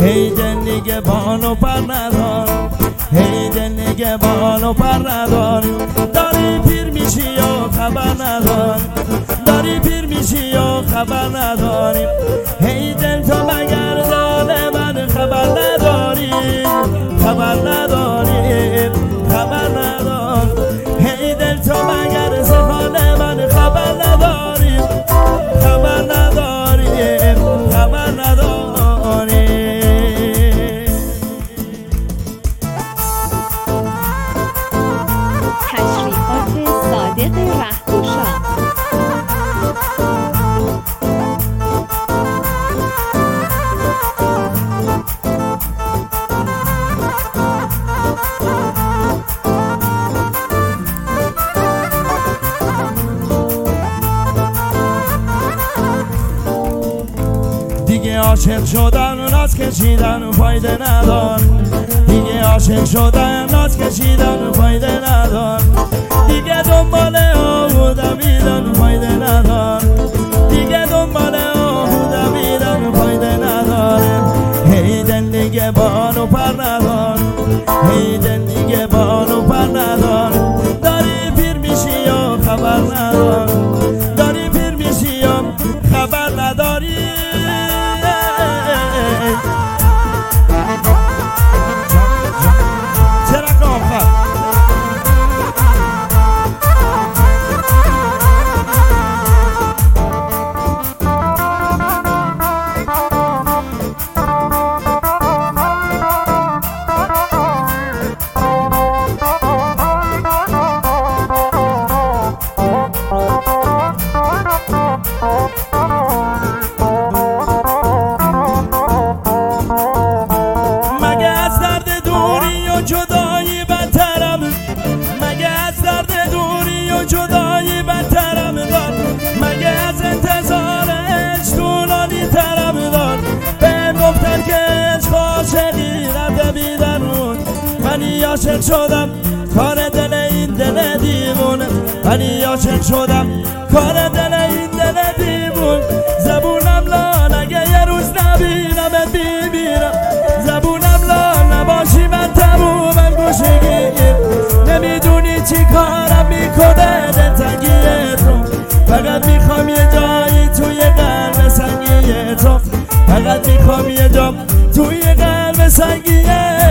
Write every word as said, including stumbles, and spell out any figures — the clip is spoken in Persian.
هی دل نگهبان و پر ندار، هی دل نگهبان و پر ندار. داری پیر میشی و خبر ندار، داری پیر میشی و خبر نداری. هی دل تو مگر داده من خبر نداری، خبر نداری، خبر ندار. هی دل تو مگر زفال من خبر نداری، خبر نداری، خبر نداری. تشریفات صادق رهگشا. دیگه عاشق شدن و ناز کشیدن فایده ندار، دیگه عاشق شدن ناز کشیدن فایده ندار. دیگه دنبال آهو دویدن فایده ندار، دیگه دنبال آهو دویدن فایده نداره. هی دل نگهبان و پر ندار، هی دل نگهبان و پر ندار. داری پیر میشی و خبر ندار، داری پیر میشی و خبر نداری. مگه از درد دوری و جدایی بدترم، مگه از درد دوری و جدایی بدترم دار. مگه از انتظار عشق طولانی ترم دار. بهم گفتن که عشق عاشقی رفته بی درون. منی عاشق شدم کار دل این دل دیوونه، منی عاشق شدم کار دل این دل دیوون. زبونم لال اگه یه روز نبینمت ببینم، زبونم لال نباشی من تمومم گوشگی. نمیدونی چی کارم میکنه دلتنگی تو، فقط میخوام یه جایی توی قلب سنگی تو، فقط میخوام یه جا توی قلب سنگی